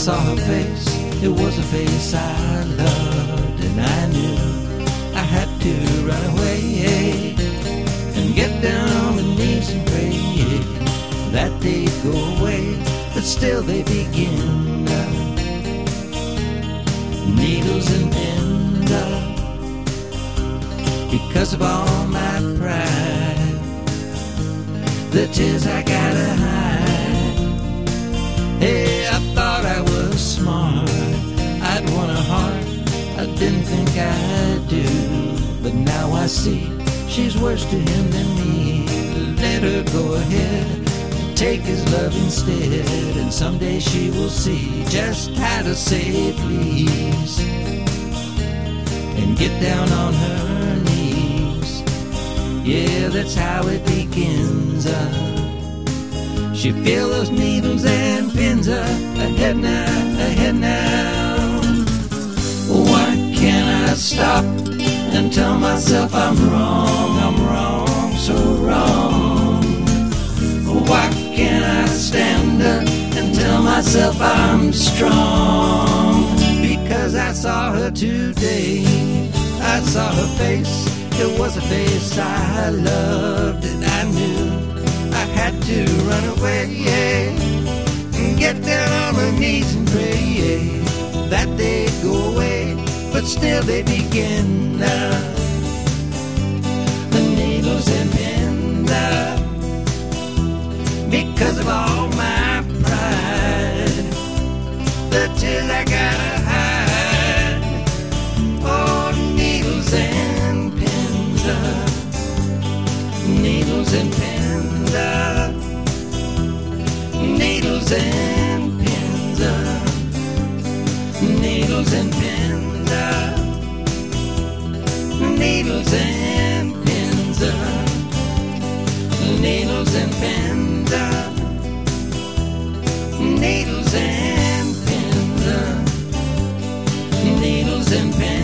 saw her face, it was a face I loved, and I knew I had to run away and get down on my knees and pray that they'd go away, but still they begin. Needles and pins, because of all my pride, the tears I gotta hide. Hey, I thought I was smart, I'd won a heart I didn't think I'd do, but now I see she's worse to him than me. Let her go ahead, take his love instead, and someday she will see just how to say please and get down on her knees. Yeah, that's how it begins. She feel those needles and pins ahead now. Why can't I stop and tell myself I'm wrong, so wrong? Why can't I stand up and tell myself I'm strong? Because I saw her today, I saw her face, it was a face I loved, and I knew I had to run away, and get down on my knees and pray that they'd go away, but still they begin. The needles and pins, because of all my pride, the tears I gotta hide. Oh, needles and pins, needles and pins, needles and pins, needles and pins, needles and pins, needles and pins, needles and pins, needles and pins.